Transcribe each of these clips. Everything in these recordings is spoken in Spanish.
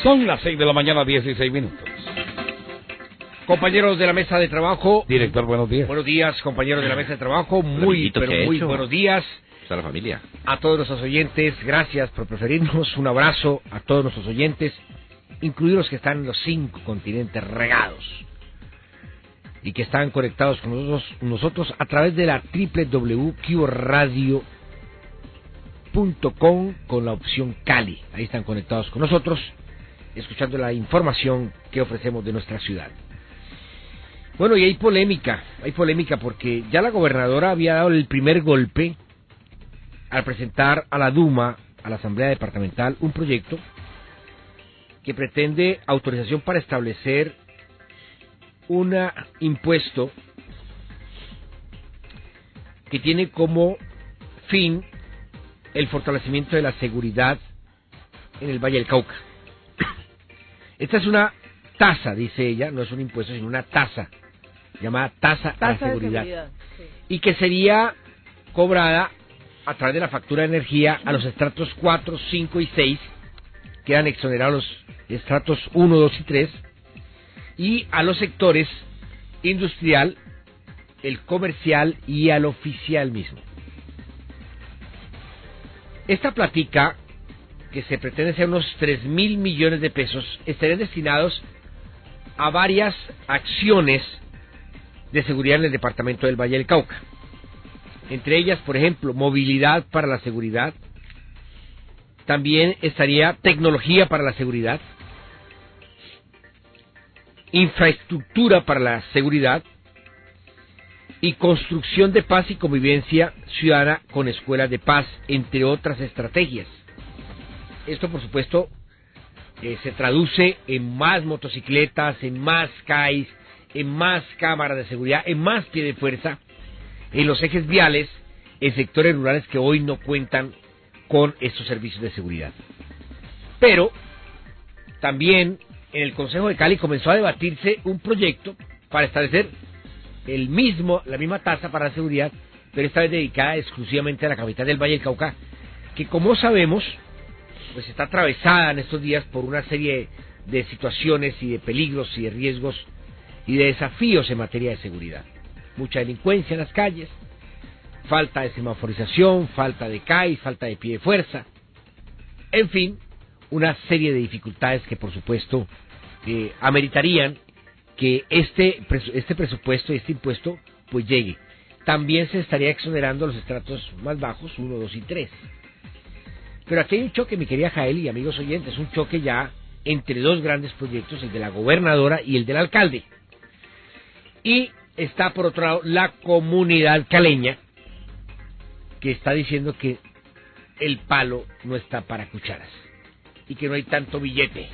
Son las 6 de la mañana, 16 minutos. Compañeros de la mesa de trabajo. Director, buenos días. Buenos días, compañeros de la mesa de trabajo. Muy buenos días. A la familia. A todos nuestros oyentes, gracias por preferirnos. Un abrazo a todos nuestros oyentes, incluidos los que están en los 5 continentes regados y que están conectados con nosotros a través de la www.cuboradio.com con la opción Cali. Ahí están conectados con nosotros, escuchando la información que ofrecemos de nuestra ciudad. Bueno, y hay polémica porque ya la gobernadora había dado el primer golpe al presentar a la Duma, a la Asamblea Departamental, un proyecto que pretende autorización para establecer un impuesto que tiene como fin el fortalecimiento de la seguridad en el Valle del Cauca. Esta es una tasa, dice ella, no es un impuesto, sino una tasa, llamada tasa a la seguridad, sí. Y que sería cobrada a través de la factura de energía a los estratos 4, 5 y 6, quedan exonerados los estratos 1, 2 y 3, y a los sectores industrial, el comercial y al oficial mismo. Esta platica, que se pretende ser unos 3,000 millones de pesos, estarían destinados a varias acciones de seguridad en el departamento del Valle del Cauca. Entre ellas, por ejemplo, movilidad para la seguridad. También estaría tecnología para la seguridad, infraestructura para la seguridad y construcción de paz y convivencia ciudadana con escuelas de paz, entre otras estrategias. Esto, por supuesto, se traduce en más motocicletas, en más CAIs, en más cámaras de seguridad, en más pie de fuerza en los ejes viales, en sectores rurales que hoy no cuentan con estos servicios de seguridad. Pero también en el Consejo de Cali comenzó a debatirse un proyecto para establecer la misma tasa para la seguridad, pero esta vez dedicada exclusivamente a la capital del Valle del Cauca, que, como sabemos, pues está atravesada en estos días por una serie de situaciones y de peligros y de riesgos y de desafíos en materia de seguridad. Mucha delincuencia en las calles, falta de semaforización, falta de CAI, falta de pie de fuerza, en fin, una serie de dificultades que, por supuesto, ameritarían que este presupuesto, este impuesto, pues llegue. También se estaría exonerando los estratos más bajos, 1, 2 y 3. Pero aquí hay un choque, mi querida Jael y amigos oyentes, un choque ya entre dos grandes proyectos, el de la gobernadora y el del alcalde. Y está, por otro lado, la comunidad caleña, que está diciendo que el palo no está para cucharas y que no hay tanto billete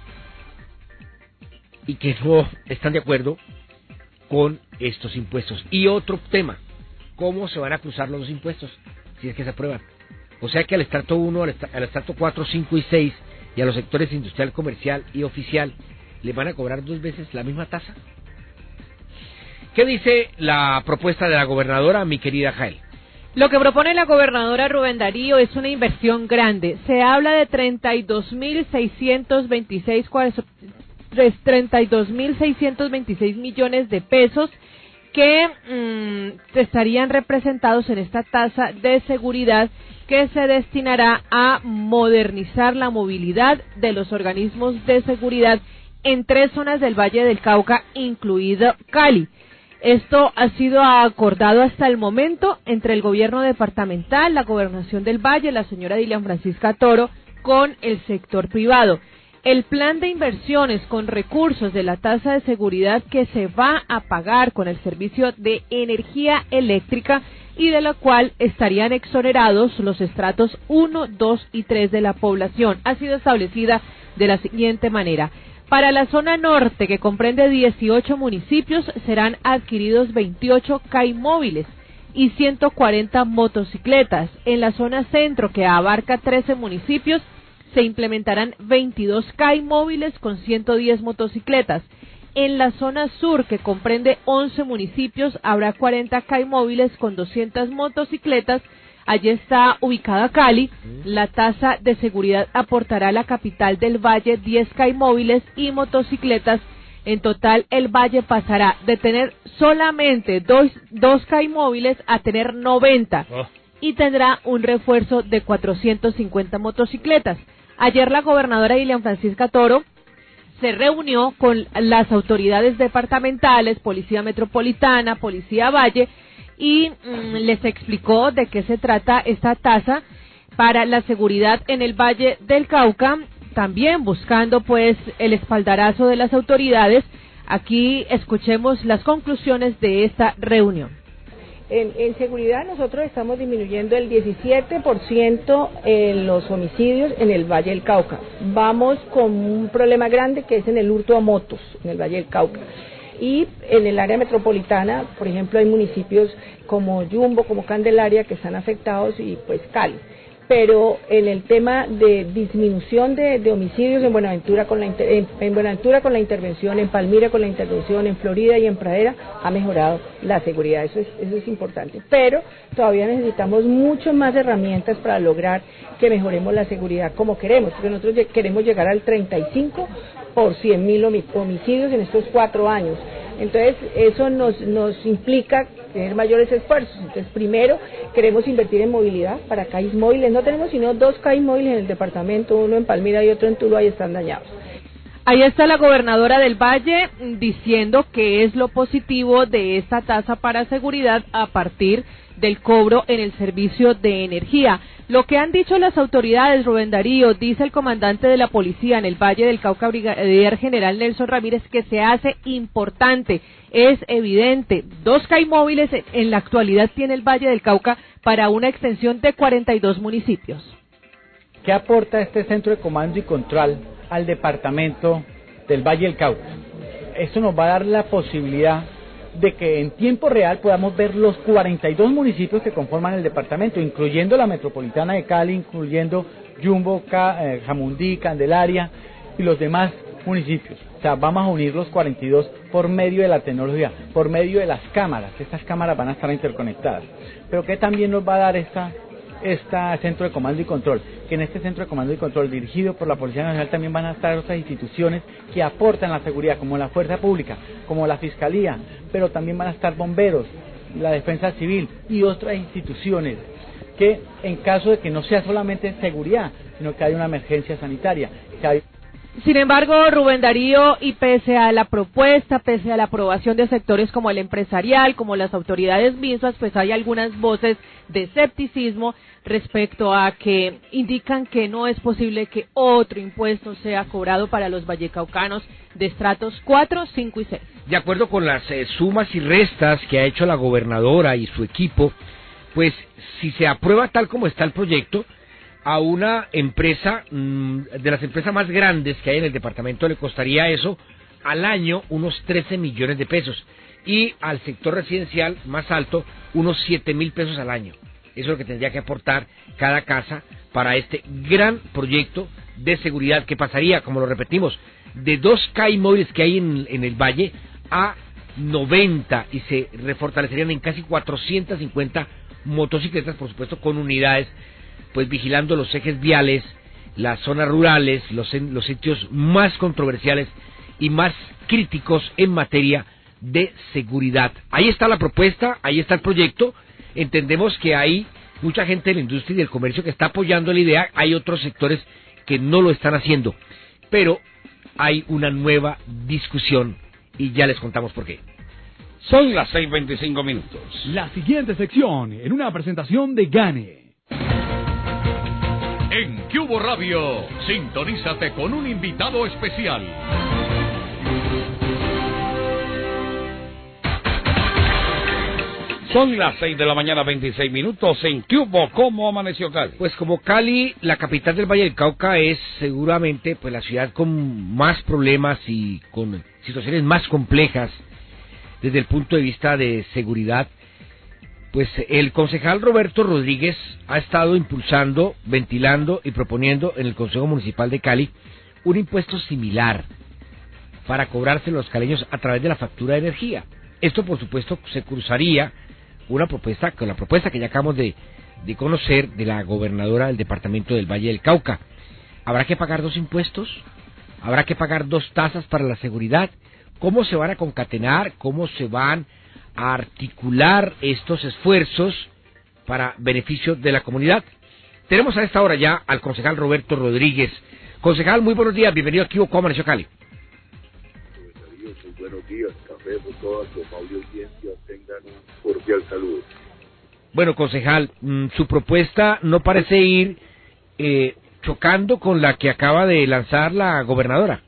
y que no están de acuerdo con estos impuestos. Y otro tema, ¿cómo se van a cruzar los dos impuestos si es que se aprueban? O sea que al estrato 1, al estrato 4, 5 y 6 y a los sectores industrial, comercial y oficial le van a cobrar 2 veces la misma tasa. ¿Qué dice la propuesta de la gobernadora, mi querida Jael? Lo que propone la gobernadora Rubén Darío es una inversión grande. Se habla de 32.626 millones de pesos que estarían representados en esta tasa de seguridad que se destinará a modernizar la movilidad de los organismos de seguridad en 3 zonas del Valle del Cauca, incluido Cali. Esto ha sido acordado hasta el momento entre el gobierno departamental, la gobernación del Valle, la señora Dilian Francisca Toro, con el sector privado. El plan de inversiones con recursos de la tasa de seguridad que se va a pagar con el servicio de energía eléctrica y de la cual estarían exonerados los estratos 1, 2 y 3 de la población, ha sido establecida de la siguiente manera. Para la zona norte, que comprende 18 municipios, serán adquiridos 28 CAI móviles y 140 motocicletas. En la zona centro, que abarca 13 municipios, se implementarán 22 CAI móviles con 110 motocicletas. En la zona sur, que comprende 11 municipios, habrá 40 CAI móviles con 200 motocicletas, Allí está ubicada Cali. La tasa de seguridad aportará a la capital del Valle 10 caimóviles y motocicletas. En total, el Valle pasará de tener solamente dos caimóviles a tener 90 y tendrá un refuerzo de 450 motocicletas. Ayer la gobernadora Dilian Francisca Toro se reunió con las autoridades departamentales, Policía Metropolitana, Policía Valle, y les explicó de qué se trata esta tasa para la seguridad en el Valle del Cauca, también buscando pues el espaldarazo de las autoridades. Aquí escuchemos las conclusiones de esta reunión. En seguridad nosotros estamos disminuyendo el 17% en los homicidios en el Valle del Cauca. Vamos con un problema grande que es en el hurto a motos en el Valle del Cauca. Y en el área metropolitana, por ejemplo, hay municipios como Yumbo, como Candelaria, que están afectados, y pues Cali. Pero en el tema de disminución de homicidios en Buenaventura con la intervención, en Palmira con la intervención, en Florida y en Pradera ha mejorado la seguridad. Eso es importante. Pero todavía necesitamos mucho más herramientas para lograr que mejoremos la seguridad como queremos, porque nosotros queremos llegar al 35 por 100.000 homicidios en estos 4 años. Entonces, eso nos implica tener mayores esfuerzos. Entonces, primero, queremos invertir en movilidad para CAIs móviles. No tenemos sino 2 CAIs móviles en el departamento, uno en Palmira y otro en Tuluá, y están dañados. Ahí está la gobernadora del Valle diciendo que es lo positivo de esta tasa para seguridad a partir del cobro en el servicio de energía. Lo que han dicho las autoridades, Rubén Darío, dice el comandante de la policía en el Valle del Cauca, brigadier general Nelson Ramírez, que se hace importante, es evidente. 2 caimóviles en la actualidad tiene el Valle del Cauca para una extensión de 42 municipios. ¿Qué aporta este centro de comando y control al departamento del Valle del Cauca? Esto nos va a dar la posibilidad de que en tiempo real podamos ver los 42 municipios que conforman el departamento, incluyendo la metropolitana de Cali, incluyendo Yumbo, Jamundí, Candelaria y los demás municipios. O sea, vamos a unir los 42 por medio de la tecnología, por medio de las cámaras. Estas cámaras van a estar interconectadas. Pero ¿qué también nos va a dar este centro de comando y control? Que en este centro de comando y control, dirigido por la Policía Nacional, también van a estar otras instituciones que aportan la seguridad, como la Fuerza Pública, como la Fiscalía, pero también van a estar bomberos, la Defensa Civil y otras instituciones que, en caso de que no sea solamente seguridad, sino que hay una emergencia sanitaria, que hay... Sin embargo, Rubén Darío, y pese a la propuesta, pese a la aprobación de sectores como el empresarial, como las autoridades mismas, pues hay algunas voces de escepticismo respecto a que indican que no es posible que otro impuesto sea cobrado para los vallecaucanos de estratos 4, 5 y 6. De acuerdo con las sumas y restas que ha hecho la gobernadora y su equipo, pues si se aprueba tal como está el proyecto, a una empresa, de las empresas más grandes que hay en el departamento, le costaría eso al año unos 13 millones de pesos, y al sector residencial más alto unos 7,000 pesos al año. Eso es lo que tendría que aportar cada casa para este gran proyecto de seguridad, que pasaría, como lo repetimos, de 2 CAI móviles que hay en el Valle a 90, y se refortalecerían en casi 450 motocicletas, por supuesto con unidades pues vigilando los ejes viales, las zonas rurales, los sitios más controversiales y más críticos en materia de seguridad. Ahí está la propuesta, ahí está el proyecto. Entendemos que hay mucha gente de la industria y del comercio que está apoyando la idea, hay otros sectores que no lo están haciendo, pero hay una nueva discusión y ya les contamos por qué. Son las 6:25 minutos. La siguiente sección en una presentación de Gane. En Cubo Radio, sintonízate con un invitado especial. Son las 6 de la mañana, 26 minutos en Cubo. ¿Cómo amaneció Cali? Pues como Cali, la capital del Valle del Cauca, es seguramente pues la ciudad con más problemas y con situaciones más complejas desde el punto de vista de seguridad, pues el concejal Roberto Rodríguez ha estado impulsando, ventilando y proponiendo en el Consejo Municipal de Cali un impuesto similar para cobrarse los caleños a través de la factura de energía. Esto, por supuesto, se cruzaría una propuesta con la propuesta que ya acabamos de de conocer de la gobernadora del departamento del Valle del Cauca. ¿Habrá que pagar 2 impuestos? ¿Habrá que pagar 2 tasas para la seguridad? ¿Cómo se van a concatenar? ¿Cómo se van a articular estos esfuerzos para beneficio de la comunidad? Tenemos a esta hora ya al concejal Roberto Rodríguez. Concejal, muy buenos días, bienvenido aquí a Amaneció Cali. Muy buenos días, café por toda su amable audiencia, tengan un cordial saludo. Bueno, concejal, su propuesta no parece ir chocando con la que acaba de lanzar la gobernadora.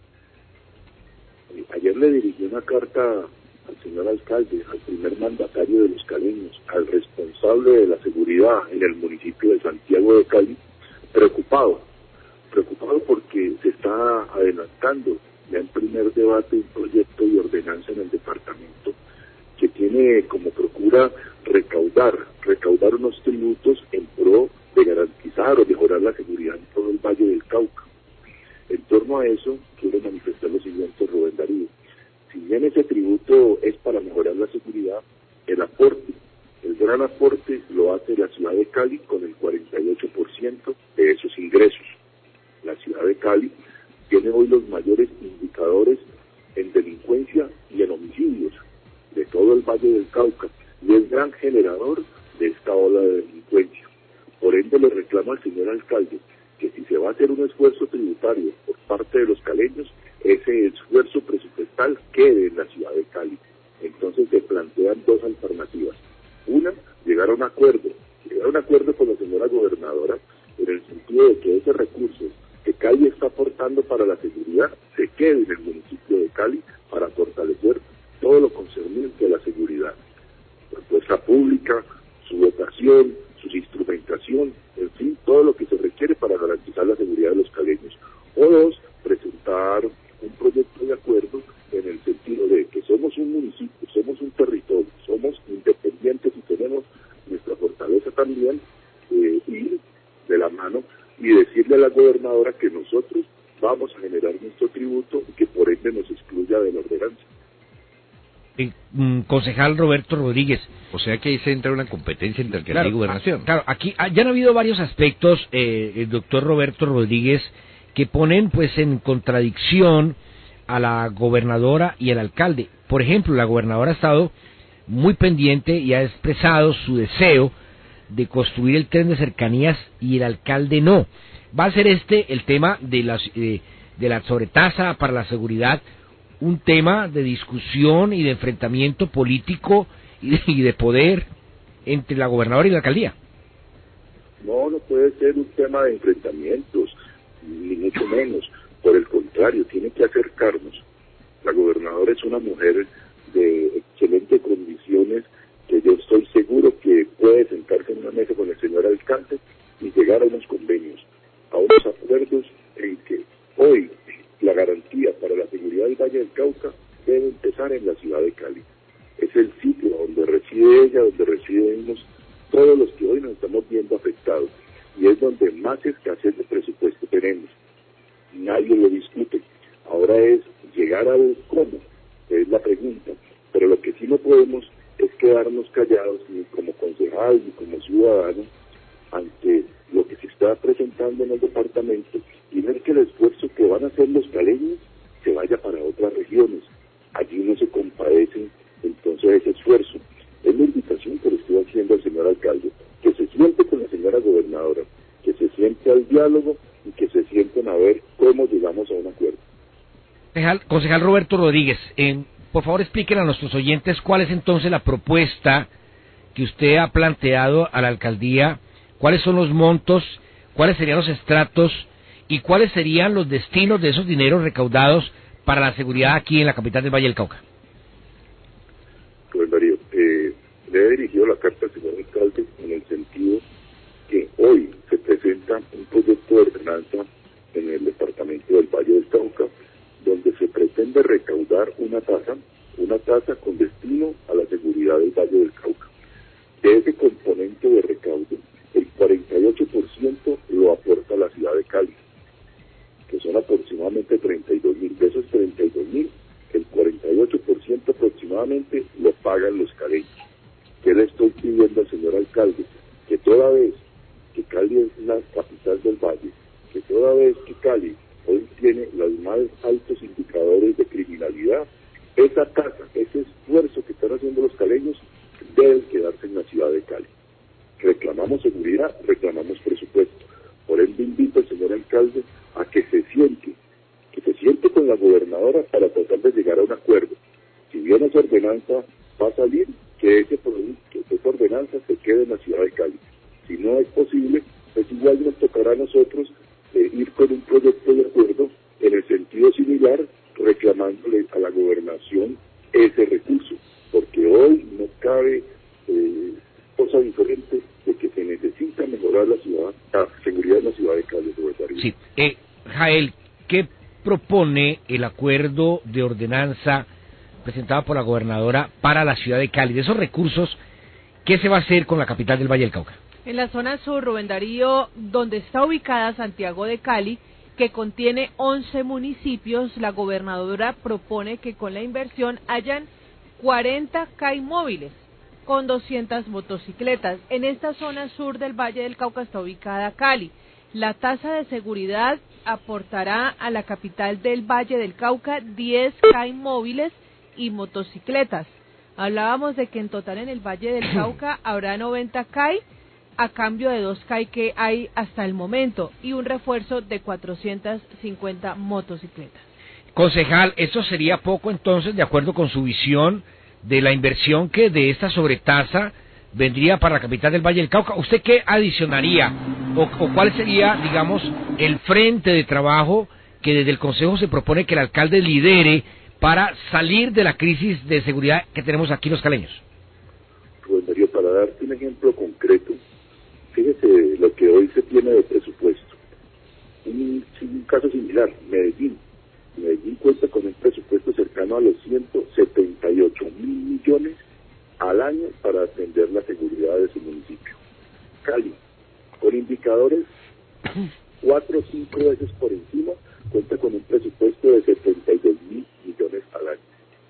Ayer le dirigí una carta al señor alcalde, al primer mandatario de los caleños, al responsable de la seguridad en el municipio de Santiago de Cali, preocupado porque se está adelantando ya en primer debate un proyecto de ordenanza en el departamento que tiene como procura recaudar unos tributos en pro de garantizar o mejorar la seguridad en todo el Valle del Cauca. En torno a eso, quiero manifestar lo siguiente, Rubén Darío. Si bien ese tributo es para mejorar la seguridad, el gran aporte lo hace la ciudad de Cali con el 48% de esos ingresos. La ciudad de Cali tiene hoy los mayores indicadores en delincuencia y en homicidios de todo el Valle del Cauca y es gran generador de esta ola de delincuencia. Por ende le reclamo al señor alcalde que si se va a hacer un esfuerzo tributario por parte de los caleños, ese esfuerzo presupuestal quede en la ciudad de Cali. Entonces se plantean 2 alternativas. Una, llegar a un acuerdo con la señora gobernadora en el sentido de que esos recursos que Cali está aportando para la seguridad se quede en el municipio de Cali para fortalecer todo lo concerniente a la seguridad. La fuerza pública, su dotación, su instrumentación, en fin, todo lo que se requiere para garantizar la seguridad de los caleños. O 2, presentar un proyecto de acuerdo en el sentido de que somos un municipio, somos un territorio, somos independientes y tenemos nuestra fortaleza también, ir de la mano y decirle a la gobernadora que nosotros vamos a generar nuestro tributo y que por ende nos excluya de la ordenanza. Concejal Roberto Rodríguez. O sea que ahí se entra una competencia entre alcaldía y gobernación. Claro, aquí ya han habido varios aspectos, el doctor Roberto Rodríguez, que ponen pues en contradicción a la gobernadora y al alcalde. Por ejemplo, la gobernadora ha estado muy pendiente y ha expresado su deseo de construir el tren de cercanías y el alcalde no. Va a ser el tema de la sobretasa para la seguridad, un tema de discusión y de enfrentamiento político y de poder entre la gobernadora y la alcaldía. No puede ser un tema de enfrentamientos, ni mucho menos. Por el contrario, tiene que acercarnos. La gobernadora es una mujer de excelentes condiciones, que yo estoy seguro que puede sentarse en una mesa con el señor alcalde y llegar a unos convenios, a unos acuerdos en que hoy la garantía para la seguridad del Valle del Cauca debe empezar en la ciudad de Cali. Es el sitio donde reside ella, donde residimos todos los que hoy nos estamos viendo afectados, y es donde más escasez de presupuesto tenemos. Nadie lo discute. Ahora es llegar al cómo, es la pregunta, pero lo que sí no podemos es quedarnos callados ni como concejal ni como ciudadano ante lo que se está presentando en el departamento y ver que el esfuerzo que van a hacer los caleños se vaya para otras regiones. Allí no se compadecen entonces ese esfuerzo. Es la invitación que le estoy haciendo al señor alcalde, que se siente con la señora gobernadora, que se siente al diálogo y que se sienten a ver cómo llegamos a un acuerdo. Concejal Roberto Rodríguez, por favor explíquenle a nuestros oyentes cuál es entonces la propuesta que usted ha planteado a la alcaldía, cuáles son los montos, cuáles serían los estratos y cuáles serían los destinos de esos dineros recaudados para la seguridad aquí en la capital del Valle del Cauca. Pues Darío, le he dirigido la carta al señor alcalde en el sentido que hoy se presenta un proyecto de ordenanza en el departamento del Valle del Cauca, donde se pretende recaudar una tasa con destino a la seguridad del Valle del Cauca. De ese componente de recaudo, el 48% lo aporta la ciudad de Cali, que son aproximadamente 32.000. De esos 32.000, el 48% aproximadamente lo pagan los caleños. ¿Qué le estoy pidiendo al señor alcalde? que toda vez que Cali es la capital del Valle, que toda vez que Cali hoy tiene los más altos indicadores de criminalidad, esa tasa, ese esfuerzo que están haciendo los caleños deben quedarse en la ciudad de Cali. Reclamamos seguridad, reclamamos presupuesto. Por ende invito al señor alcalde a que se siente con la gobernadora para tratar de llegar a un acuerdo. Si bien esa ordenanza va a salir, que ese producto, esa ordenanza se quede en la ciudad de Cali. Si no es posible, pues igual nos tocará a nosotros ir con un proyecto de acuerdo en el sentido similar, reclamándole a la gobernación ese recurso, porque hoy no cabe cosa diferente de que se necesita mejorar la seguridad en la ciudad de Cali. Sí, Jael, ¿qué propone el acuerdo de ordenanza presentado por la gobernadora para la ciudad de Cali? De esos recursos, ¿qué se va a hacer con la capital del Valle del Cauca? En la zona sur, Rubén Darío, donde está ubicada Santiago de Cali, que contiene 11 municipios, la gobernadora propone que con la inversión hayan 40 CAI móviles con 200 motocicletas. En esta zona sur del Valle del Cauca está ubicada Cali. La tasa de seguridad aportará a la capital del Valle del Cauca 10 CAI móviles y motocicletas. Hablábamos de que en total en el Valle del Cauca habrá 90 CAI a cambio de 2 CAI que hay hasta el momento y un refuerzo de 450 motocicletas. Concejal, ¿eso sería poco entonces de acuerdo con su visión de la inversión que de esta sobretasa vendría para la capital del Valle del Cauca? ¿Usted qué adicionaría o cuál sería, digamos, el frente de trabajo que desde el Consejo se propone que el alcalde lidere para salir de la crisis de seguridad que tenemos aquí los caleños? Rubén Darío, para darte un ejemplo concreto, fíjese lo que hoy se tiene de presupuesto. Un caso similar, Medellín. Medellín cuenta con un presupuesto cercano a los 178.000 millones al año para atender la seguridad de su municipio. Cali, con indicadores 4 o 5 veces por encima, cuenta con un presupuesto de 72.000 millones al año.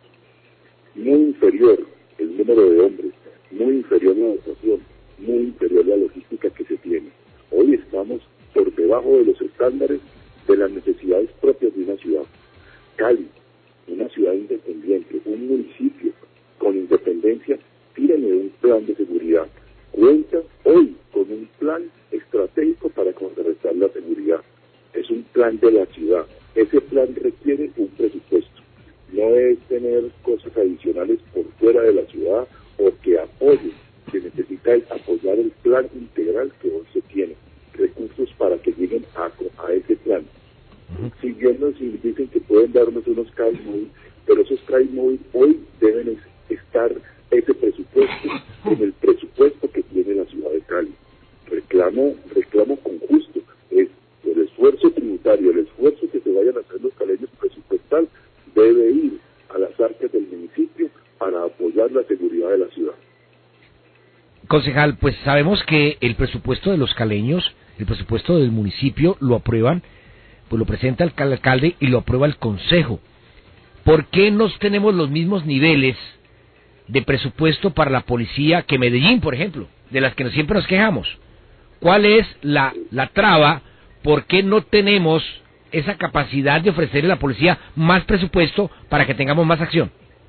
Muy inferior el número de hombres, muy inferior la dotación, muy inferior la logística que se tiene. Hoy estamos por debajo de los estándares de las necesidades propias de una ciudad. Cali, una ciudad independiente, un municipio con independencia, tiene un plan de seguridad. Cuenta hoy con un plan estratégico para contrarrestar la seguridad. Es un plan de la ciudad. Ese plan requiere un presupuesto. No es tener cosas adicionales por fuera de la ciudad o que apoyen. Se necesita apoyar el plan integral que hoy se tiene. Recursos para que lleguen a ese plan. Si bien nos dicen que pueden darnos unos CAI móvil, pero esos CAI móvil hoy deben estar ese presupuesto en el presupuesto que tiene la ciudad de Cali. Reclamo con justo es el esfuerzo tributario, el esfuerzo que se vayan a hacer los caleños presupuestal debe ir a las arcas del municipio para apoyar la seguridad de la ciudad. Concejal, pues sabemos que el presupuesto de los caleños, el presupuesto del municipio lo aprueban, pues lo presenta el alcalde y lo aprueba el consejo. ¿Por qué no tenemos los mismos niveles de presupuesto para la policía que Medellín, por ejemplo, de las que siempre nos quejamos? ¿Cuál es la traba? ¿Por qué no tenemos esa capacidad de ofrecerle a la policía más presupuesto para que tengamos más acción?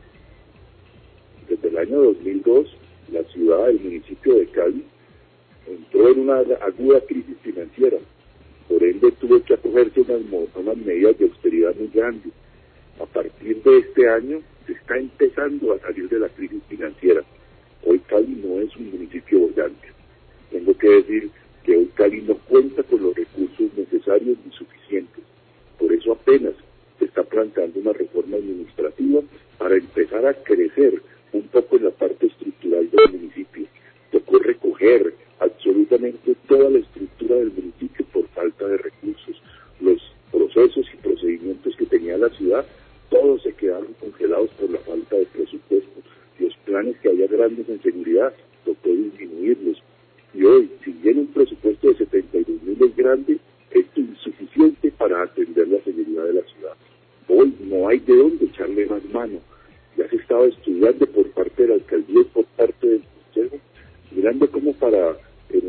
Desde el año 2002, la ciudad, el municipio de Cali, entró en una aguda crisis financiera. Por ende, tuvo que acogerse unas medidas de austeridad muy grandes. A partir de este año, se está empezando a salir de la crisis financiera. Hoy Cali no es un municipio bollante. Tengo que decir que hoy Cali no cuenta con los recursos necesarios ni suficientes. Por eso apenas se está planteando una reforma administrativa para empezar a crecer un poco en la parte estructural del municipio. Tocó recoger absolutamente toda la estructura del municipio por falta de recursos. Los procesos y procedimientos que tenía la ciudad, todos se quedaron congelados por la falta de presupuesto. Los planes que había grandes en seguridad, tocó disminuirlos. Y hoy, si bien un presupuesto de 72.000 es grande, es insuficiente para atender la seguridad de la ciudad. Hoy no hay de dónde echarle más mano. Ya se estaba estudiando por parte de la alcaldía y por parte del consejo, mirando cómo para en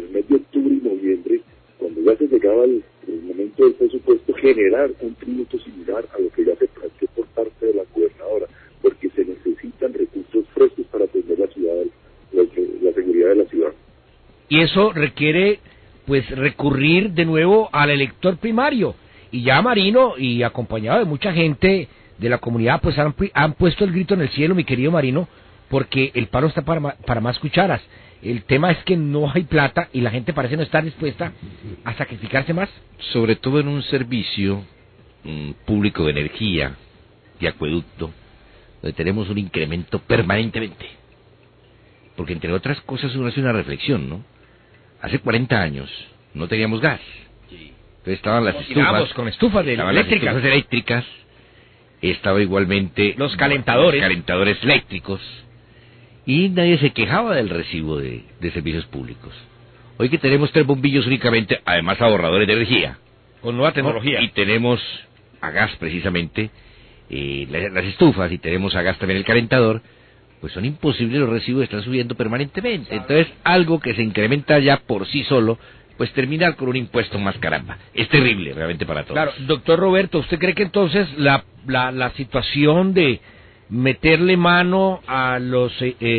un tributo similar a lo que ya se planteó por parte de la gobernadora, porque se necesitan recursos frescos para atender la ciudad, la seguridad de la ciudad. Y eso requiere, pues, recurrir de nuevo al elector primario. Y ya Marino, y acompañado de mucha gente de la comunidad, pues han puesto el grito en el cielo, mi querido Marino, porque el paro está para más cucharas. El tema es que no hay plata y la gente parece no estar dispuesta a sacrificarse más. Sobre todo en un servicio público de energía, de acueducto, donde tenemos un incremento permanentemente. Porque entre otras cosas uno hace una reflexión, ¿no? Hace 40 años no teníamos gas. Entonces estaban las estufas. Con estufas eléctricas. Estaba igualmente los calentadores eléctricos. Y nadie se quejaba del recibo de servicios públicos. Hoy que tenemos 3 bombillos únicamente, además ahorradores de energía. Con nueva tecnología. Y tenemos a gas precisamente las estufas, y tenemos a gas también el calentador, pues son imposibles los recibos, están subiendo permanentemente. Entonces, algo que se incrementa ya por sí solo, pues terminar con un impuesto más, caramba. Es terrible realmente para todos. Claro, doctor Roberto, ¿usted cree que entonces la situación de meterle mano a los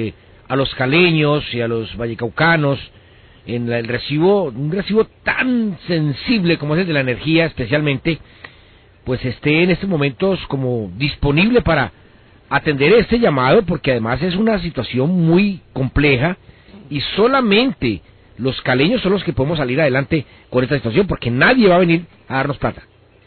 caleños y a los vallecaucanos en un recibo tan sensible como es el de la energía especialmente, pues esté en estos momentos como disponible para atender este llamado, porque además es una situación muy compleja y solamente los caleños son los que podemos salir adelante con esta situación, porque nadie va a venir a darnos plata?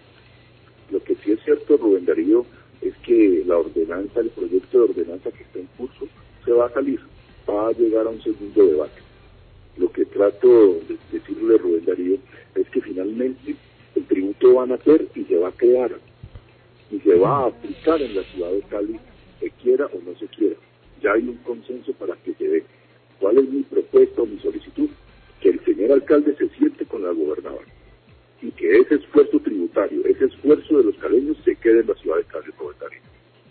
Lo que sí es cierto, Rubén Darío, es que la ordenanza, el proyecto de ordenanza que está en curso, se va a salir, va a llegar a un segundo debate. Lo que trato de decirle, Rubén Darío, es que finalmente el tributo va a nacer y se va a crear, y se va a aplicar en la ciudad de Cali, se quiera o no se quiera. Ya hay un consenso para que se dé. ¿Cuál es mi propuesta o mi solicitud? Que el señor alcalde se siente con la gobernadora y que ese esfuerzo tributario, ese esfuerzo de los caleños se quede en la ciudad de Cali, Rubén Darío.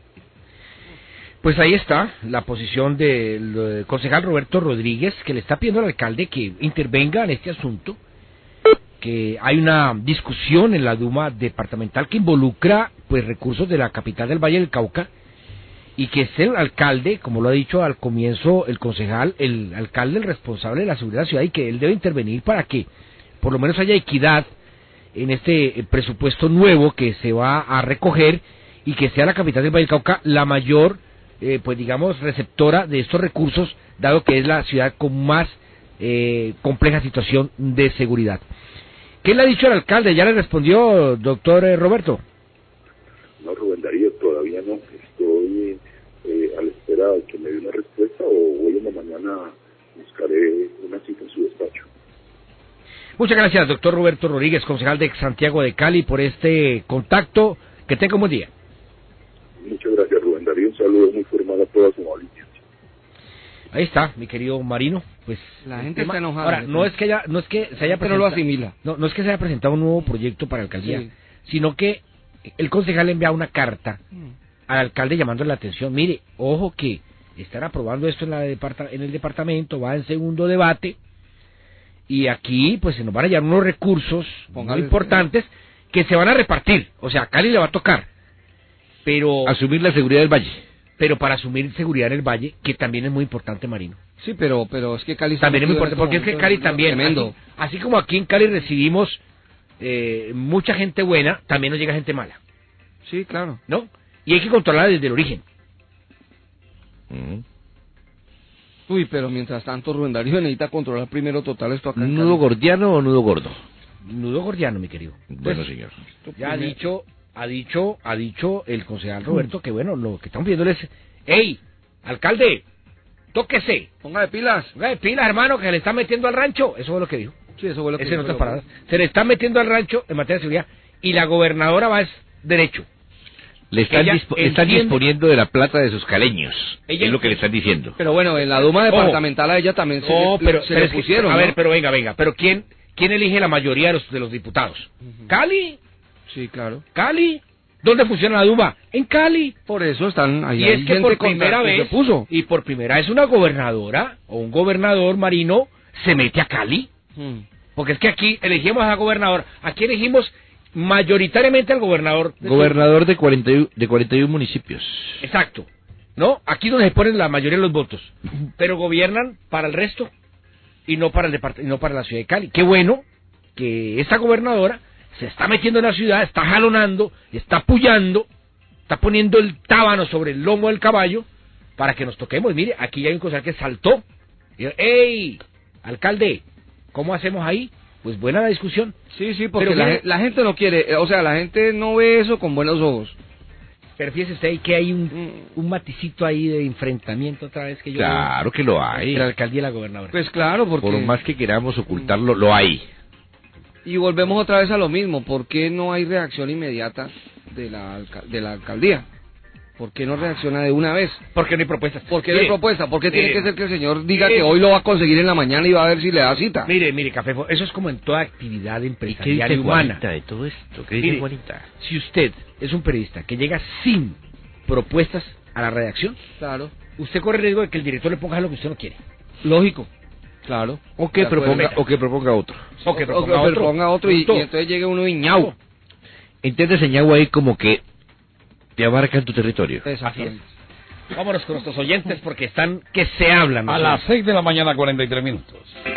Pues ahí está la posición del concejal Roberto Rodríguez, que le está pidiendo al alcalde que intervenga en este asunto, que hay una discusión en la Duma departamental que involucra pues recursos de la capital del Valle del Cauca, y que es el alcalde, como lo ha dicho al comienzo el concejal, el alcalde el responsable de la seguridad de la ciudad, y que él debe intervenir para que por lo menos haya equidad en este presupuesto nuevo que se va a recoger, y que sea la capital del Valle del Cauca la mayor pues digamos receptora de estos recursos, dado que es la ciudad con más compleja situación de seguridad. ¿Qué le ha dicho el alcalde? ¿Ya le respondió, doctor Roberto? No, Rubén Darío, todavía no. Estoy a la espera de que me dé una respuesta, o hoy en la mañana buscaré una cita en su despacho. Muchas gracias, doctor Roberto Rodríguez, concejal de Santiago de Cali, por este contacto. Que tenga un buen día. Muchas gracias, Rubén Darío. Un saludo muy formal a toda su audiencia. Ahí está, mi querido Marino. Pues la gente está enojada. Ahora, no es que se haya presentado, pero lo asimila. No es que se haya presentado un nuevo proyecto para la alcaldía, sí, sino que el concejal le envía una carta al alcalde llamándole la atención. Mire, ojo que están aprobando esto en el departamento, va en segundo debate, y aquí pues se nos van a hallar unos recursos muy importantes que se van a repartir. O sea, a Cali le va a tocar, pero asumir la seguridad del valle. Pero para asumir seguridad en el valle, que también es muy importante, Marino. Sí, pero es que Cali también es muy importante, porque es que Cali también, así como aquí en Cali recibimos mucha gente buena, también nos llega gente mala. Sí, claro. ¿No? Y hay que controlarla desde el origen. Uy, pero mientras tanto Rubén Darío necesita controlar primero total esto acá. ¿Nudo gordiano o nudo gordo? Nudo gordiano, mi querido. Bueno, señor. Ya ha dicho el concejal Roberto que bueno, lo que estamos pidiéndole es: ¡ey, alcalde! ¡Tóquese! Ponga de pilas, hermano, que se le está metiendo al rancho. Eso fue lo que dijo. Sí, eso fue lo que dijo. Se le está metiendo al rancho en materia de seguridad, y la gobernadora va es derecho. Le están disponiendo de la plata de sus caleños, es lo que le están diciendo. Pero bueno, en la Duma departamental a ella también se le pusieron. A ver, pero venga, pero ¿quién elige la mayoría de los diputados? ¿Cali? Sí, claro. ¿Cali? ¿Dónde funciona la Duma? En Cali. Por eso están ahí. Y es que por primera vez, y por primera vez una gobernadora o un gobernador, Marino, se mete a Cali. Porque es que aquí elegimos a la gobernadora, aquí elegimos mayoritariamente al gobernador. Gobernador de 41 municipios. Exacto. ¿No? Aquí donde se ponen la mayoría de los votos. Pero gobiernan para el resto y no para el departamento, no para la ciudad de Cali. Qué bueno que esta gobernadora se está metiendo en la ciudad, está jalonando, está apoyando, está poniendo el tábano sobre el lomo del caballo para que nos toquemos. Mire, aquí ya hay un concejal que saltó. Y dijo, ¡ey, alcalde! ¿Cómo hacemos ahí? Pues buena la discusión. Sí, porque pero la gente no quiere, o sea, la gente no ve eso con buenos ojos. Pero fíjese usted ahí que hay un maticito ahí de enfrentamiento otra vez que yo... Claro que lo hay. Entre la alcaldía y la gobernadora. Pues claro, porque... Por más que queramos ocultarlo, lo hay. Y volvemos otra vez a lo mismo. ¿Por qué no hay reacción inmediata de la alcaldía? ¿Por qué no reacciona de una vez? Porque no hay propuestas. ¿Por qué no hay propuesta? ¿Por qué tiene que ser que el señor diga que hoy lo va a conseguir en la mañana y va a ver si le da cita? Mire, Café, eso es como en toda actividad empresarial ¿Y qué dice humana. Juanita de todo esto? ¿Qué dice Mire, Juanita? Si usted es un periodista que llega sin propuestas a la redacción, claro, usted corre el riesgo de que el director le ponga lo que usted no quiere. Lógico. Claro. O que proponga otro. O que proponga otro y entonces llegue uno y ñau. Entiendes, ñau ahí como que te abarcan tu territorio. Así es. Vámonos con nuestros oyentes porque están que se hablan. A las 6 de la mañana, 43 minutos.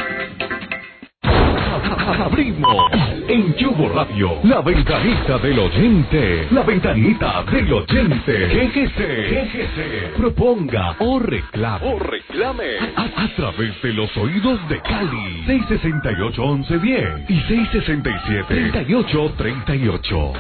Abrimos en Yugo Radio la ventanita del oyente. La ventanita del oyente. GGC. Proponga o reclame. A través de los oídos de Cali. 668-1110 y 667-3838.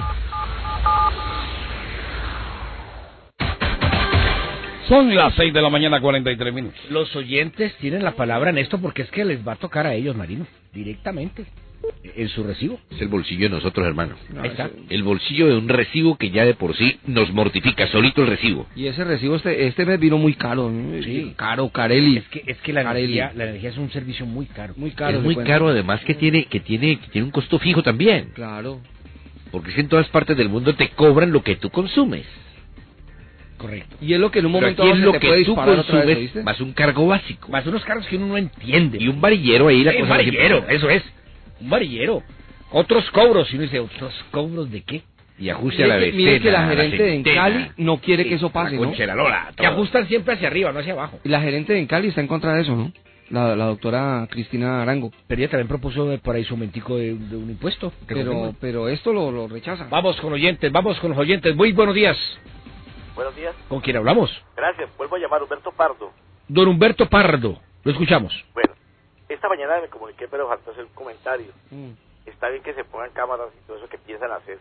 Son las 6 de la mañana, 43 minutos. Los oyentes tienen la palabra en esto porque es que les va a tocar a ellos, Marino, directamente, en su recibo. Es el bolsillo de nosotros, hermano. Ahí está. El bolsillo de un recibo que ya de por sí nos mortifica, solito el recibo. Y ese recibo este mes vino muy caro, ¿no? Sí. Caro, Carelli. Es que la energía es un servicio muy caro. Muy caro. Es muy caro, además que tiene un costo fijo también. Claro. Porque si en todas partes del mundo te cobran lo que tú consumes. Correcto. Y es lo que en un momento es lo te que puede tú disparar otra vez, consumes, más un cargo básico. Más unos cargos que uno no entiende. Y un varillero ahí, la cosa. Un varillero, eso es. Un varillero. Otros cobros. Y uno dice, ¿otros cobros de qué? Y ajuste a la vecina. Mire que la gerente de Cali no quiere que eso pase, ¿no? Que ajustan siempre hacia arriba, no hacia abajo. Y la gerente de Cali está en contra de eso, ¿no? La doctora Cristina Arango. Pero ella también propuso por ahí su aumentico de un impuesto. Pero esto lo rechaza. Vamos con los oyentes. Muy buenos días. Buenos días. ¿Con quién hablamos? Gracias. Vuelvo a llamar Humberto Pardo. Don Humberto Pardo. Lo escuchamos. Bueno, esta mañana me comuniqué, pero faltó hacer un comentario. Está bien que se pongan cámaras y todo eso que piensan hacer.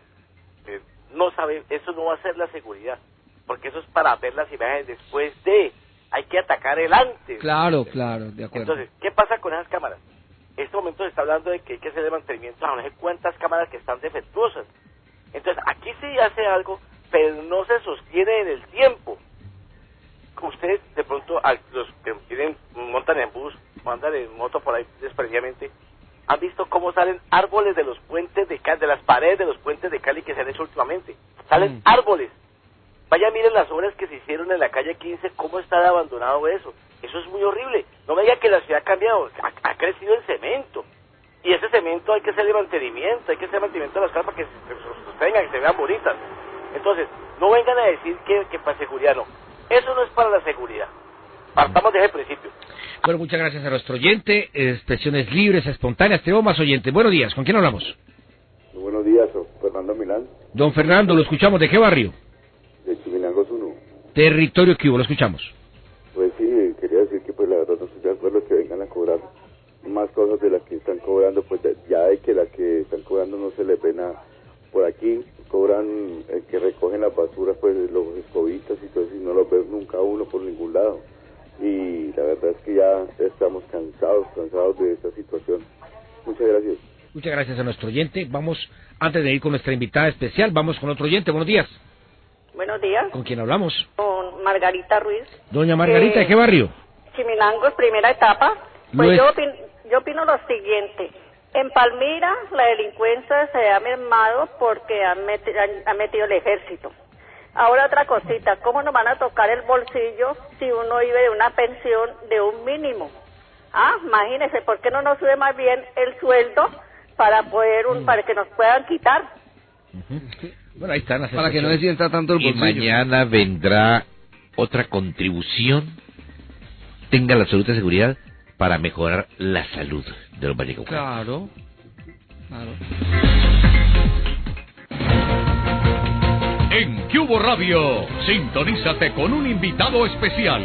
No saben, eso no va a ser la seguridad. Porque eso es para ver las imágenes después de... Hay que atacar el antes. Claro, de acuerdo. Entonces, ¿qué pasa con esas cámaras? En este momento se está hablando de que hay que hacer mantenimiento a no sé cuántas cámaras que están defectuosas. Entonces, aquí sí hace algo, pero no se sostiene en el tiempo. Ustedes, de pronto, los que montan en bus o andan en moto por ahí despreciadamente, han visto cómo salen árboles de los puentes de Cali, de las paredes de los puentes de Cali que se han hecho últimamente. Salen árboles. Vaya, miren las obras que se hicieron en la calle 15, cómo está de abandonado eso. Eso es muy horrible. No me diga que la ciudad ha cambiado, ha crecido el cemento. Y ese cemento hay que hacerle mantenimiento, hay que hacer mantenimiento a las casas para que se sostengan, que se vean bonitas. Entonces, no vengan a decir que para seguridad no. Eso no es para la seguridad. Partamos desde el principio. Bueno, muchas gracias a nuestro oyente. Expresiones libres, espontáneas. Tenemos más oyentes. Buenos días. ¿Con quién hablamos? Buenos días, Fernando Milán. Don Fernando, lo escuchamos. ¿De qué barrio? De Chiminangos 1. Territorio que hubo, lo escuchamos. Pues sí, quería decir que pues la verdad no estoy de acuerdo que vengan a cobrar más cosas de las que están cobrando, pues ya de que las que están cobrando no se les pena. Por aquí cobran el que recogen la basura, pues los escobitas y todo eso, y no los ves nunca uno por ningún lado. Y la verdad es que ya estamos cansados de esta situación. Muchas gracias. Muchas gracias a nuestro oyente. Vamos, antes de ir con nuestra invitada especial, vamos con otro oyente. Buenos días. Buenos días. ¿Con quién hablamos? Con Margarita Ruiz. Doña Margarita, ¿de qué barrio? Chiminangos, primera etapa. Pues yo opino lo siguiente. En Palmira la delincuencia se ha mermado porque han metido el ejército. Ahora otra cosita, ¿cómo nos van a tocar el bolsillo si uno vive de una pensión de un mínimo? Imagínese, ¿por qué no nos sube más bien el sueldo para para que nos puedan quitar. Bueno, ahí están las para que no se sienta tanto el Y bolsillo. mañana vendrá otra contribución, tenga la absoluta seguridad, para mejorar la salud de los vallecaucanos. Claro, claro. En Cubo Radio, sintonízate con un invitado especial.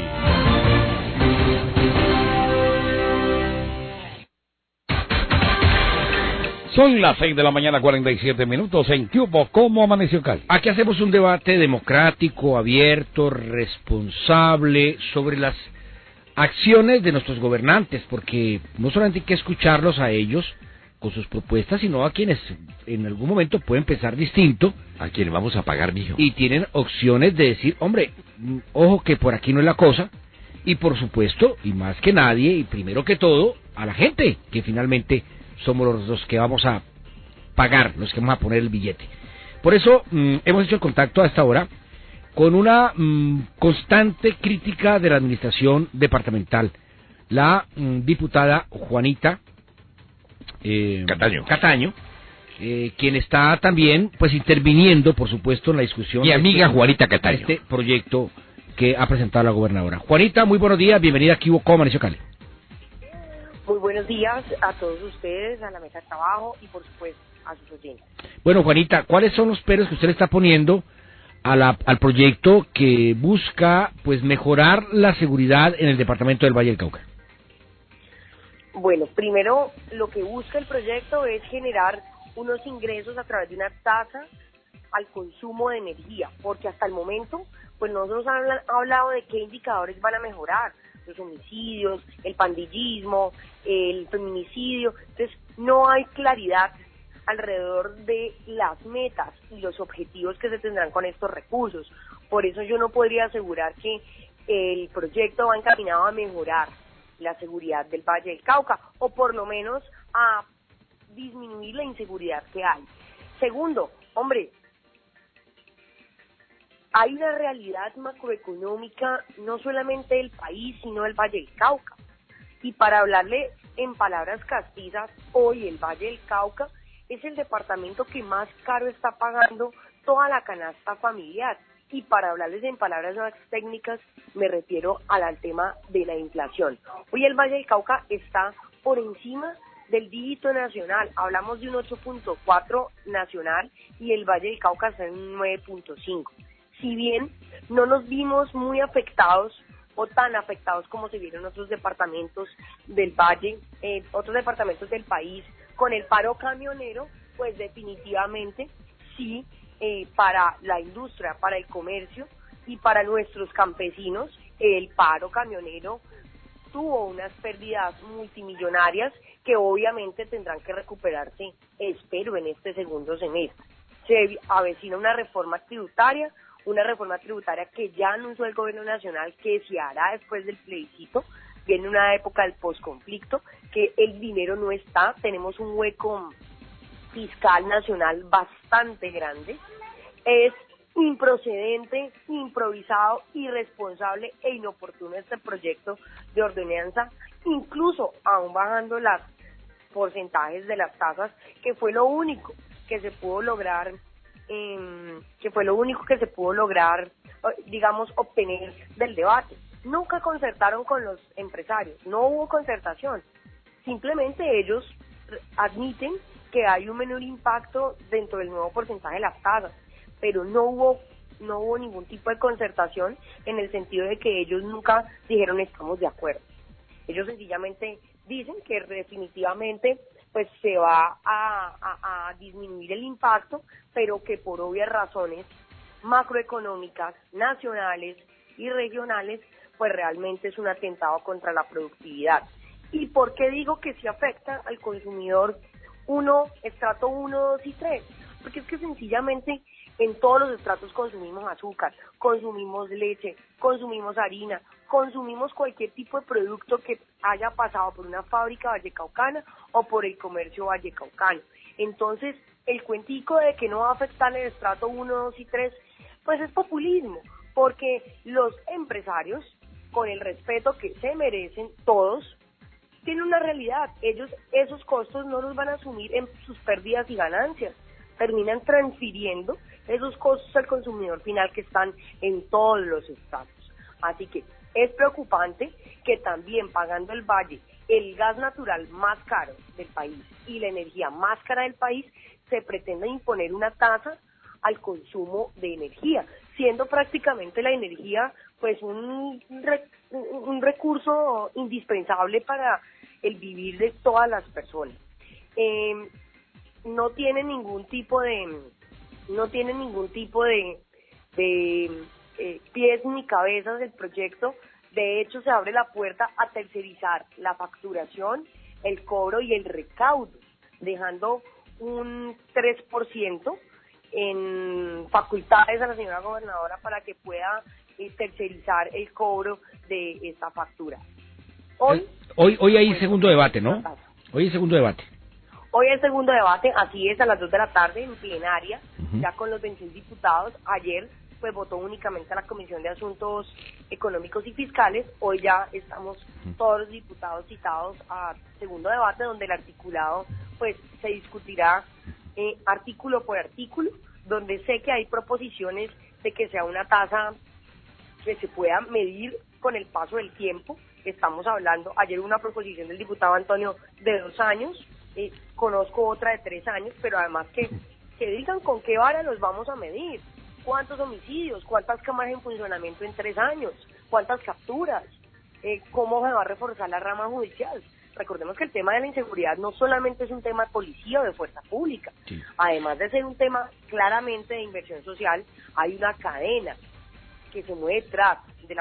Son las 6 de la mañana, 47 minutos en Cubo. ¿Cómo amaneció Cali? Aquí hacemos un debate democrático, abierto, responsable, sobre las acciones de nuestros gobernantes, porque no solamente hay que escucharlos a ellos con sus propuestas, sino a quienes en algún momento pueden pensar distinto. A quienes vamos a pagar, mijo. Y tienen opciones de decir, hombre, ojo que por aquí no es la cosa. Y por supuesto, y más que nadie, y primero que todo, a la gente, que finalmente somos los que vamos a pagar, los que vamos a poner el billete. Por eso hemos hecho el contacto a esta hora con una constante crítica de la administración departamental, la diputada Juanita Cataño, quien está también pues interviniendo, por supuesto, en la discusión. Mi amiga Juanita Cataño. Este proyecto que ha presentado la gobernadora. Juanita, muy buenos días, bienvenida aquí a ¿Cómo amaneció Cali? Muy buenos días a todos ustedes, a la mesa de trabajo y por supuesto a sus oyentes. Bueno, Juanita, ¿cuáles son los peros que usted le está poniendo al proyecto que busca pues mejorar la seguridad en el departamento del Valle del Cauca? Bueno, primero lo que busca el proyecto es generar unos ingresos a través de una tasa al consumo de energía, porque hasta el momento pues no nos han hablado de qué indicadores van a mejorar, los homicidios, el pandillismo, el feminicidio. Entonces no hay claridad alrededor de las metas y los objetivos que se tendrán con estos recursos. Por eso yo no podría asegurar que el proyecto va encaminado a mejorar la seguridad del Valle del Cauca, o por lo menos a disminuir la inseguridad que hay. Segundo, hombre, hay una realidad macroeconómica no solamente del país, sino del Valle del Cauca. Y para hablarle en palabras castizas, hoy el Valle del Cauca es el departamento que más caro está pagando toda la canasta familiar. Y para hablarles en palabras más técnicas, me refiero al tema de la inflación. Hoy el Valle del Cauca está por encima del dígito nacional. Hablamos de un 8.4 nacional y el Valle del Cauca está en un 9.5. Si bien no nos vimos muy afectados o tan afectados como se vieron otros departamentos del Valle, otros departamentos del país, con el paro camionero, pues definitivamente sí, para la industria, para el comercio y para nuestros campesinos, el paro camionero tuvo unas pérdidas multimillonarias que obviamente tendrán que recuperarse, espero, en este segundo semestre. Se avecina una reforma tributaria que ya anunció el gobierno nacional que se hará después del plebiscito. Viene una época del posconflicto, que el dinero no está, tenemos un hueco fiscal nacional bastante grande. Es improcedente, improvisado, irresponsable e inoportuno este proyecto de ordenanza, incluso aún bajando los porcentajes de las tasas, que fue lo único que se pudo lograr, digamos, obtener del debate. Nunca concertaron con los empresarios, no hubo concertación. Simplemente ellos admiten que hay un menor impacto dentro del nuevo porcentaje de las tasas, pero no hubo ningún tipo de concertación en el sentido de que ellos nunca dijeron estamos de acuerdo. Ellos sencillamente dicen que definitivamente pues se va a disminuir el impacto, pero que por obvias razones macroeconómicas, nacionales y regionales, pues realmente es un atentado contra la productividad. ¿Y por qué digo que sí afecta al consumidor estrato 1, 2 y 3? Porque es que sencillamente en todos los estratos consumimos azúcar, consumimos leche, consumimos harina, consumimos cualquier tipo de producto que haya pasado por una fábrica vallecaucana o por el comercio vallecaucano. Entonces, el cuentico de que no va a afectar el estrato 1, 2 y 3, pues es populismo, porque los empresarios, con el respeto que se merecen todos, tiene una realidad, ellos esos costos no los van a asumir en sus pérdidas y ganancias, terminan transfiriendo esos costos al consumidor final que están en todos los estados. Así que es preocupante que también pagando el Valle el gas natural más caro del país y la energía más cara del país, se pretenda imponer una tasa al consumo de energía, siendo prácticamente la energía pues un recurso indispensable para el vivir de todas las personas. No tiene ningún tipo de pies ni cabezas el proyecto. De hecho, se abre la puerta a tercerizar la facturación, el cobro y el recaudo, dejando un 3% en facultades a la señora gobernadora para que pueda tercerizar el cobro de esta factura. Hoy hay segundo debate, ¿no? Hoy hay segundo debate. Hoy el segundo debate, así es, a las 2 de la tarde en plenaria, ya con los 26 diputados. Ayer pues votó únicamente a la Comisión de Asuntos Económicos y Fiscales. Hoy ya estamos todos los diputados citados a segundo debate, donde el articulado pues se discutirá artículo por artículo, donde sé que hay proposiciones de que sea una tasa que se pueda medir con el paso del tiempo. Estamos hablando, ayer una proposición del diputado Antonio de 2 años, conozco otra de 3 años, pero además que digan con qué vara los vamos a medir. ¿Cuántos homicidios? ¿Cuántas cámaras en funcionamiento en 3 años? ¿Cuántas capturas? ¿Cómo se va a reforzar la rama judicial? Recordemos que el tema de la inseguridad no solamente es un tema de policía o de fuerza pública. Sí. Además de ser un tema claramente de inversión social, hay una cadena que se mueve detrás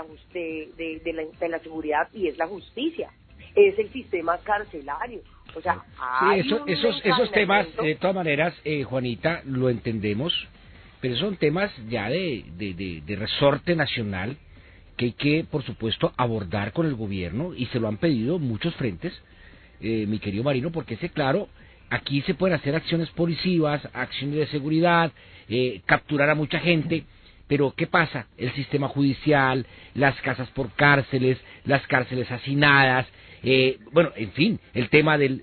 de la seguridad, y es la justicia. Es el sistema carcelario. O sea, sí, esos temas, de todas maneras, Juanita, lo entendemos, pero son temas ya de resorte nacional que hay que, por supuesto, abordar con el gobierno, y se lo han pedido muchos frentes, mi querido Marino, porque claro, aquí se pueden hacer acciones policivas, acciones de seguridad, capturar a mucha gente, pero ¿qué pasa? El sistema judicial, las casas por cárceles, las cárceles hacinadas, bueno, en fin, el tema del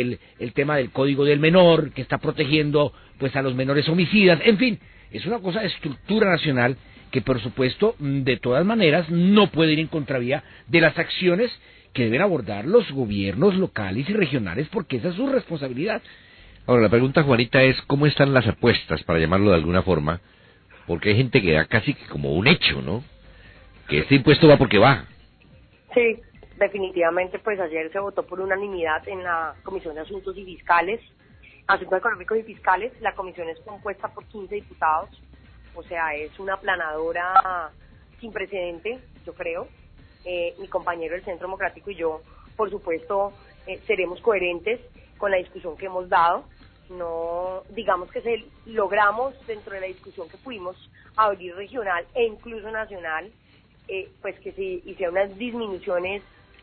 Código del Menor, que está protegiendo pues a los menores homicidas, en fin, es una cosa de estructura nacional que, por supuesto, de todas maneras no puede ir en contravía de las acciones que deben abordar los gobiernos locales y regionales, porque esa es su responsabilidad. Ahora, la pregunta, Juanita, es ¿cómo están las apuestas, para llamarlo de alguna forma? Porque hay gente que da casi como un hecho, ¿no? Que este impuesto va porque va. Sí, definitivamente, pues ayer se votó por unanimidad en la Comisión de Asuntos y Fiscales, Asuntos Económicos y Fiscales. La comisión es compuesta por 15 diputados, o sea, es una aplanadora sin precedente, yo creo. Mi compañero del Centro Democrático y yo, por supuesto, seremos coherentes con la discusión que hemos dado. No, digamos que logramos dentro de la discusión que pudimos abrir regional e incluso nacional, pues que se hicieron unas disminuciones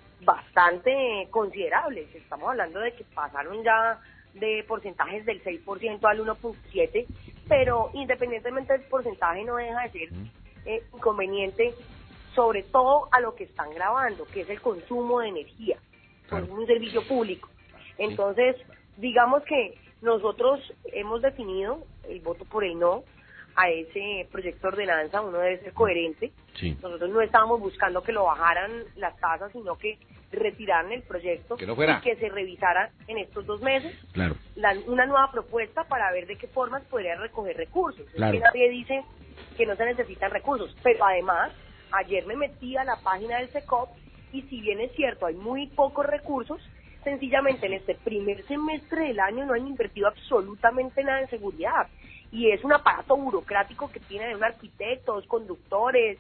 bastante considerables. Estamos hablando de que pasaron ya de porcentajes del 6% al 1.7%, pero independientemente del porcentaje no deja de ser inconveniente, sobre todo a lo que están grabando, que es el consumo de energía, claro, por un servicio público. Entonces, digamos que nosotros hemos definido el voto por el no a ese proyecto de ordenanza. Uno debe ser coherente. Sí. Nosotros no estábamos buscando que lo bajaran las tasas, sino que retiraran el proyecto y que se revisara en estos 2 meses, claro, una nueva propuesta para ver de qué formas podría recoger recursos. Claro. Es que nadie dice que no se necesitan recursos, pero además ayer me metí a la página del SECOP y si bien es cierto hay muy pocos recursos, sencillamente en este primer semestre del año no han invertido absolutamente nada en seguridad, y es un aparato burocrático que tiene un arquitecto, 2 conductores,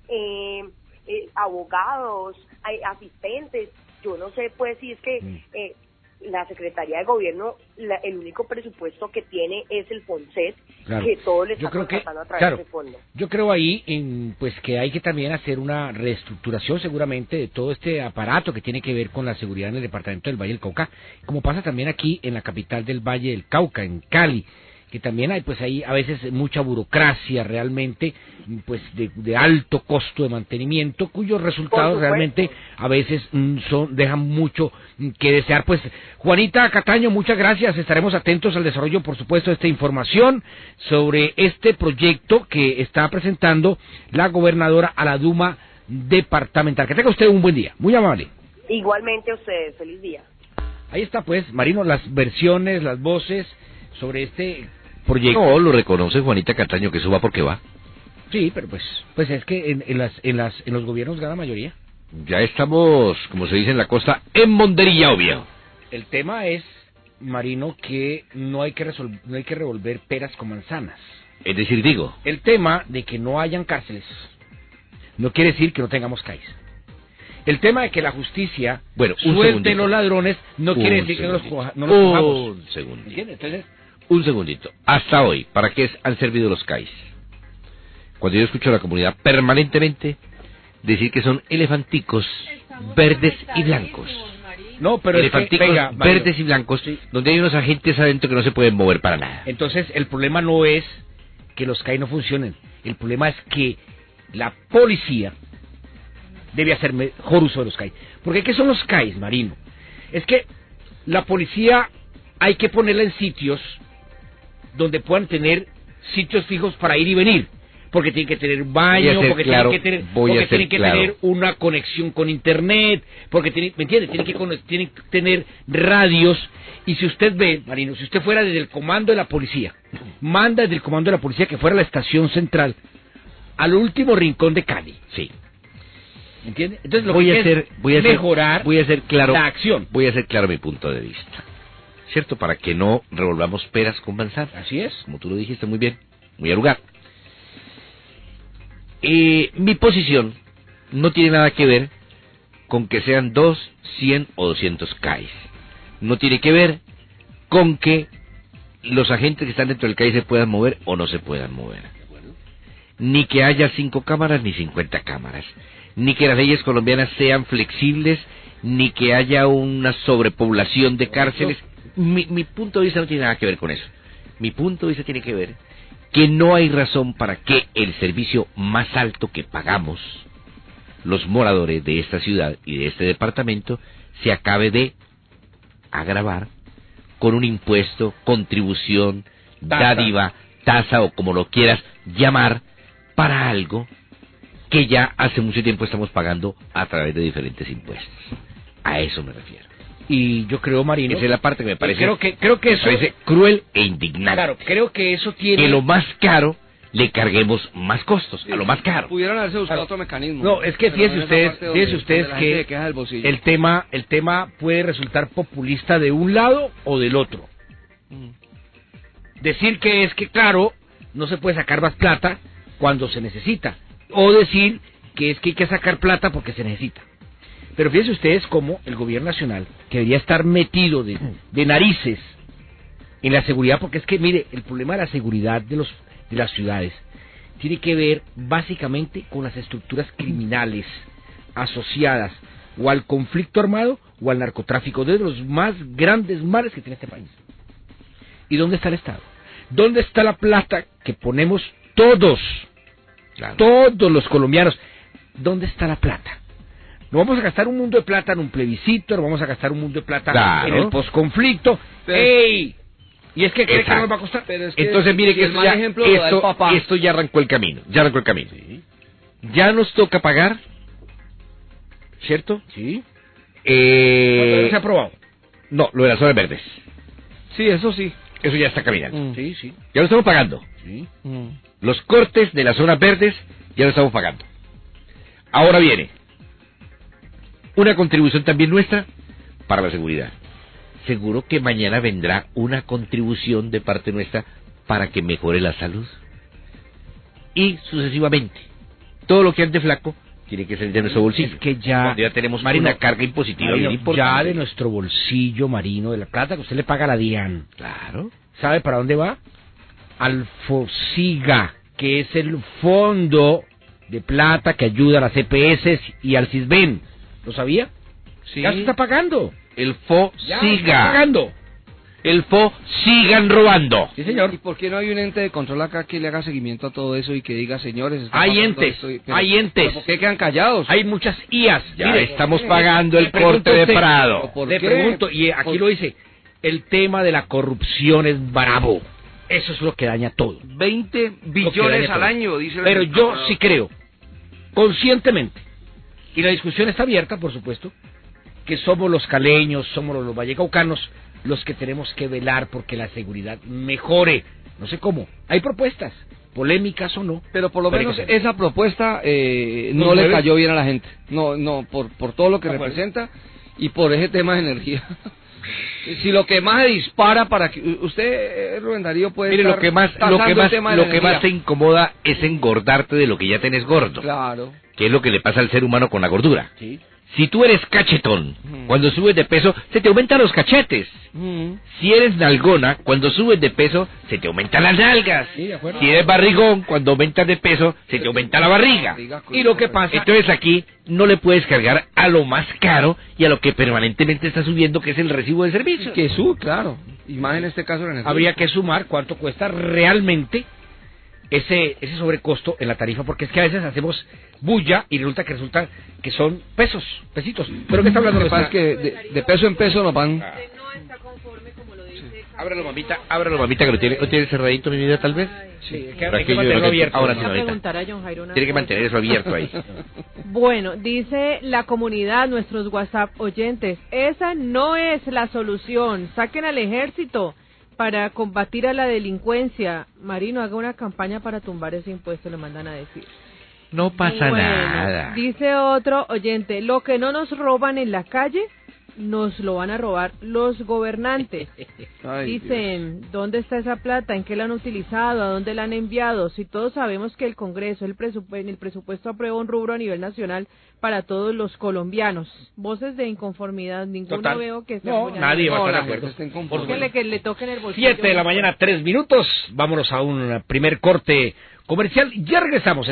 abogados, asistentes. Yo no sé pues si es que la Secretaría de Gobierno, el único presupuesto que tiene es el FONSET, claro, que todo le está contratando a través de ese fondo. Yo creo ahí pues que hay que también hacer una reestructuración seguramente de todo este aparato que tiene que ver con la seguridad en el departamento del Valle del Cauca, como pasa también aquí en la capital del Valle del Cauca, en Cali, que también hay pues ahí a veces mucha burocracia realmente, pues de alto costo de mantenimiento, cuyos resultados realmente a veces dejan mucho que desear. Pues Juanita Cataño, muchas gracias, estaremos atentos al desarrollo, por supuesto, de esta información sobre este proyecto que está presentando la gobernadora a la Duma departamental. Que tenga usted un buen día, muy amable. Igualmente a ustedes, feliz día. Ahí está pues, Marino, las versiones, las voces sobre este proyecto. No, lo reconoce Juanita Cataño, que eso va porque va. Sí, pero pues es que en los gobiernos gana mayoría. Ya estamos, como se dice en la costa, en mondería, obvio. El tema es, Marino, que no hay que revolver peras con manzanas. Es decir, digo, el tema de que no hayan cárceles no quiere decir que no tengamos CAIS. El tema de que la justicia suelte los ladrones no quiere decir que no los cojamos. Un segundo. ¿Entiendes? Entonces, un segundito. Hasta hoy, ¿para qué han servido los CAIS? Cuando yo escucho a la comunidad permanentemente decir que son elefanticos verdes y blancos. No, pero elefanticos verdes y blancos, sí, donde hay unos agentes adentro que no se pueden mover para nada. Entonces, el problema no es que los CAIS no funcionen. El problema es que la policía debe hacer mejor uso de los CAIS. Porque ¿qué son los CAIS, Marino? Es que la policía hay que ponerla en sitios donde puedan tener sitios fijos para ir y venir. Porque tienen que tener baño, porque tienen que tener una conexión con internet, porque ¿me entiende? Tienen que tener radios. Y si usted ve, Marino, si usted fuera desde el comando de la policía, manda desde el comando de la policía que fuera a la estación central, al último rincón de Cali. Sí. ¿Entiende? Entonces voy a hacer claro la acción. Voy a hacer claro mi punto de vista, ¿cierto? Para que no revolvamos peras con manzanas. Así es. Como tú lo dijiste muy bien, muy al lugar. Mi posición no tiene nada que ver con que sean 2, 100 o 200 CAIS. No tiene que ver con que los agentes que están dentro del CAIS se puedan mover o no se puedan mover. Ni que haya 5 cámaras ni 50 cámaras. Ni que las leyes colombianas sean flexibles, ni que haya una sobrepoblación de cárceles. Mi punto de vista no tiene nada que ver con eso. Mi punto de vista tiene que ver que no hay razón para que el servicio más alto que pagamos los moradores de esta ciudad y de este departamento se acabe de agravar con un impuesto, contribución, dádiva, tasa o como lo quieras llamar, para algo que ya hace mucho tiempo estamos pagando a través de diferentes impuestos. A eso me refiero. Y yo creo, Marino, esa es la parte que me parece, creo que eso me parece cruel e indignante. Claro, creo que eso tiene que lo más caro le carguemos más costos, sí, a lo más caro. Pudieran haberse buscado otro mecanismo. No, es que fíjense ustedes que el tema puede resultar populista de un lado o del otro. Decir que es que, claro, no se puede sacar más plata cuando se necesita, o decir que es que hay que sacar plata porque se necesita. Pero fíjense ustedes cómo el gobierno nacional, que debería estar metido de narices en la seguridad, porque es que, mire, el problema de la seguridad de las ciudades tiene que ver básicamente con las estructuras criminales asociadas o al conflicto armado o al narcotráfico, de los más grandes males que tiene este país. ¿Y dónde está el Estado? ¿Dónde está la plata que ponemos todos los colombianos? ¿Dónde está la plata? No vamos a gastar un mundo de plata en un plebiscito, no vamos a gastar un mundo de plata en el posconflicto. ¡Ey! Y es que cree que nos va a costar. Pero es que entonces mire que esto ya arrancó el camino. Sí. Ya nos toca pagar, ¿cierto? Sí. ¿Se ha aprobado? No, lo de las zonas verdes. Sí, eso sí. Eso ya está caminando. Sí. Ya lo estamos pagando. Sí. Los cortes de las zonas verdes ya lo estamos pagando. Ahora viene una contribución también nuestra para la seguridad. Seguro que mañana vendrá una contribución de parte nuestra para que mejore la salud. Y sucesivamente. Todo lo que ande flaco tiene que salir de nuestro bolsillo. Es que ya tenemos una carga impositiva bien importante. Ya de nuestro bolsillo, Marino, de la plata que usted le paga a la DIAN. Claro. ¿Sabe para dónde va? Al FOSIGA, que es el fondo de plata que ayuda a las EPS y al CISBEN. ¿Lo sabía? Sí. Ya se está pagando. El FOSIGA. Ya se está pagando. Elfo, sigan robando. Sí, señor. ¿Y por qué no hay un ente de control acá que le haga seguimiento a todo eso y que diga, señores, está Hay pasando entes, esto hay entes. ¿Por qué quedan callados? Hay muchas IAs. Ya Mire, estamos pagando el corte de Prado. Le pregunto, y aquí lo dice, el tema de la corrupción es bravo. Eso es lo que daña todo. 20 billones al año, dice el Pero yo gobernador. sí creo, conscientemente, y la discusión está abierta, por supuesto, que somos los caleños, somos los vallecaucanos, los que tenemos que velar porque la seguridad mejore. No sé cómo. Hay propuestas, polémicas o no. Pero por lo hay menos que hacerlo. esa propuesta no ¿Nos le mueve? cayó bien a la gente. No, por todo lo que ¿De acuerdo? representa y por ese tema de energía. Si lo que más se dispara para que usted, Rubén Darío, puede Mire, estar lo que más te incomoda es engordarte de lo que ya tenés gordo. Claro. Que es lo que le pasa al ser humano con la gordura. Sí. Si tú eres cachetón, cuando subes de peso, se te aumentan los cachetes. Si eres nalgona, cuando subes de peso, se te aumentan las nalgas. Sí, de acuerdo. Si eres barrigón, cuando aumentas de peso, se te aumenta la barriga. Y lo que pasa... Entonces aquí no le puedes cargar a lo más caro y a lo que permanentemente está subiendo, que es el recibo de servicio. Que sube, claro. Y más en este caso la energía. Habría que sumar cuánto cuesta realmente ese sobrecosto en la tarifa, porque es que a veces hacemos bulla y resulta que son pesitos. Pero ¿qué está hablando? Lo que pasa es que de peso en peso nos van... Ábrelo, mamita, que lo tiene cerradito, mi vida, tal vez. Sí, Hay que mantenerlo abierto. Ahora sí, Voy a mamita. preguntar a John Jairo una Tiene que cosa. mantener eso abierto ahí. Bueno, dice la comunidad, nuestros WhatsApp oyentes, esa no es la solución. Saquen al ejército para combatir a la delincuencia. Marino, haga una campaña para tumbar ese impuesto, le mandan a decir. No pasa Bueno, nada. dice otro oyente, lo que no nos roban en la calle, nos lo van a robar los gobernantes. Ay, Dicen, ¿dónde está esa plata? ¿En qué la han utilizado? ¿A dónde la han enviado? Si todos sabemos que el Congreso, en el presupuesto aprueba un rubro a nivel nacional para todos los colombianos. Voces de inconformidad, ninguno Total. veo que esté No, apoyando. nadie va a estar de la acuerdo. gente está inconforme. Que le toquen el bolsillo. 7 de la mañana, 3 minutos. Vámonos a un primer corte comercial. Ya regresamos.